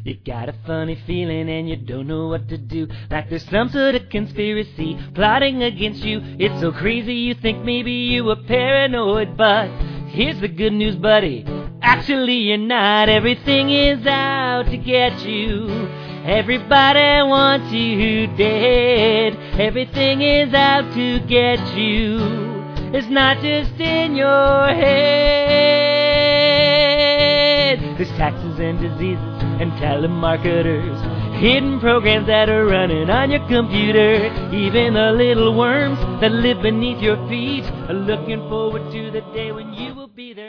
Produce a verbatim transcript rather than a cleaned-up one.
You got a funny feeling and you don't know what to do, like there's some sort of conspiracy plotting against you. It's so crazy you think maybe you were paranoid, but here's the good news, buddy. Actually you're not. Everything is out to get you. Everybody wants you dead. Everything is out to get you. It's not just in your head. There's taxes and diseases and telemarketers, hidden programs that are running on your computer. Even the little worms that live beneath your feet are looking forward to the day when you will be there.